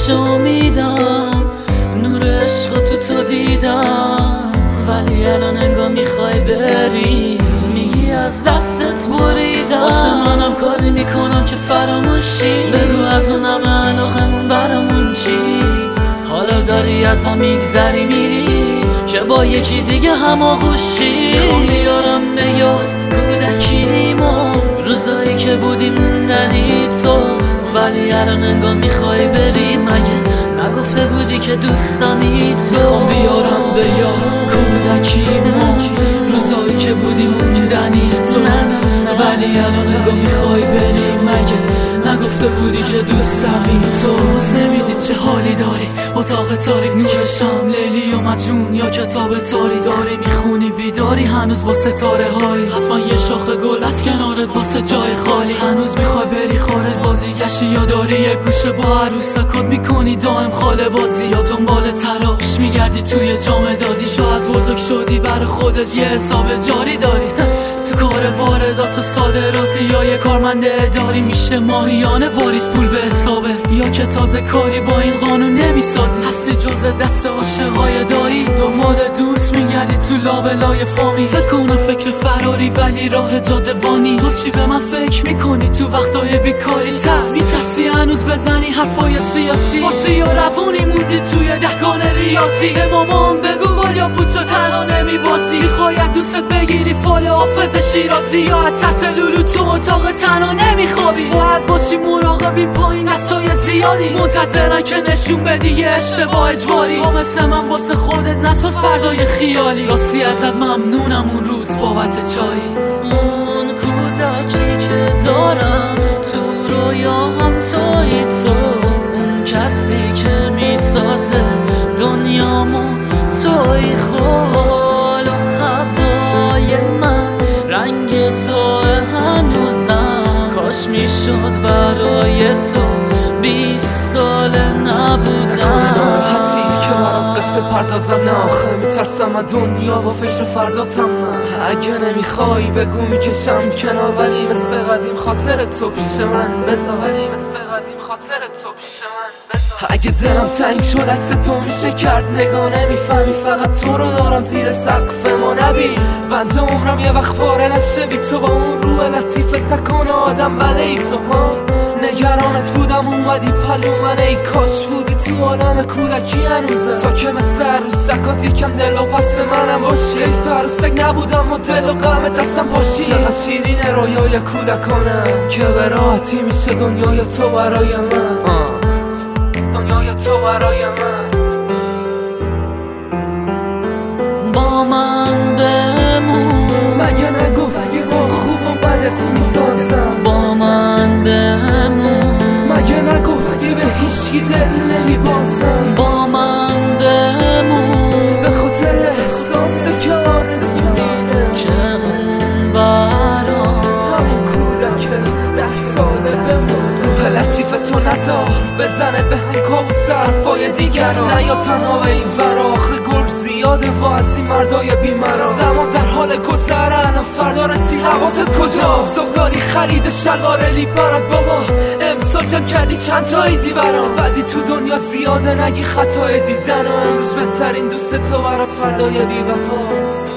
آتش امیدم، نور عشق تو دیدم، ولی الان انگار میخوای بری، میگی از دستت بریدم. باشه منم کاری میکنم که فراموشی، بگو از اونم علاقمون برامون چی؟ حالا داری ازم میگذری میری که با یکی دیگه هماغوشی. میخوام بیارم به یاد کودکیمو، روزایی که بودی موندنی تو، ولی الان انگار میخوای بری، مگه نگفته بودی که دوستمی تو؟ میخوام بیارم به یاد کودکیمو، روزایی که بودی موندنی تو، ولی الان انگار میخوای بری، مگه نگفته بودی که دوستمی تو؟ روز نمیدی چه حالی داری، اتاق تاریک نور شم، لیلی و مجنون یا کتاب تاری، داری میخونی بیداری هنوز با ستاره هایی، حتما یه شاخ گل از کنارت واسه جای خالی، هنوز میخوای بری خارج بازی گشتی یا داری یه گوشه با عروسکات میکنی دائم خاله بازی، یا دنبال تراش میگردی توی جام دادی، شاید بزرگ شدی برای خودت یه حساب جاری داری تو کار واردات و صادراتی، یا یه کارمند اداری میشه ماهیانه واریز پول به حسابت، یا که تازه کاری با این قانون نمیسازی، هستی جز دست عاشقای دایی، دنبال دوست میگردی تو لابلای فامی، فکر کنم فکر فراری ولی راه جاده‌وانی، تو چی به من فکر میکنی تو وقتای بیکاری؟ میترسی هنوز بزنی حرفای سیاسی، فارسی و روونی موندی توی دهگان ریاضی، به مامان بگو گل یا پوچا ترانه میبازی، میخوای دوستت بگیری فال حافظ شیرازی، یا ترس لولو تو اتاق تنها نمیخوابی، باید باشی مراقبی پایین دستای زیادی، منتظرن که نشون بدی یه اشتباه اجباری، تو مثل من واسه خودت نساز فردای خیالی، راستی ازت ممنونم اون روز بابت چاییت. اون کودکی که دارم تو رویاهم تویی تو، اون کسی که میسازه دنیامو تویی، خال و هوای من رنگ تو هنوزم، کاش میشد برای تو 20 سال نبودم. ناراحتی که برات قصه پردازم، نه آخه میترسم از دنیا و فکر فرداتم، اگه نمیخوای بگو میکشم کنار، ولی مثل قدیم خاطر تو پیش من بذار، ولی مثل قدیم خاطر تو پیش من بذار. اگه دلم تنگ شد عکس تو میشه کرد نگاه، نمیفهمی فقط تو رو دارم زیر سقف ما، نبین بنده عمرم یه وقت پاره نشه بی تو، با اون روح لطیفت نکنه آدم بده ای تو ها، نگرانت بودم اومدی پلو من، ای کاش بودی تو عالم کودکی هنوزم، تا که مثل عروسکات یکم دل و پس منم باشی، حیف عروسک نبودم و دل و غم دستم باشی، چقدر شیرین رویای کودکانم که به راحتی میشه دنیای تو برای من، دنیای تو برای من. با من بمون، مگه نگفتی با خوب و بدت میسازم، با من بمون، مگه نگفتی به هیچکی دل نمیبازم، با من بمون، به خاطر احساس که آرزو میره که اون برام همون کودک 10 ساله بمون، روح لطیف تو نزار بزنه به هم کابوس حرفای دیگران، نه یا تنها به این ورا، آخه گل زیاده و از این مردای بیمران، زمان در حال گذرن و فردا رسی حواست کجا، صبح داری خرید شلوار لی برات بابا، امسال جمع کردی چند تا ایدی برام، بعدی تو دنیا زیاده نگی خطای دیدن، و امروز بهترین دوست تو برات فردای بی وفاست.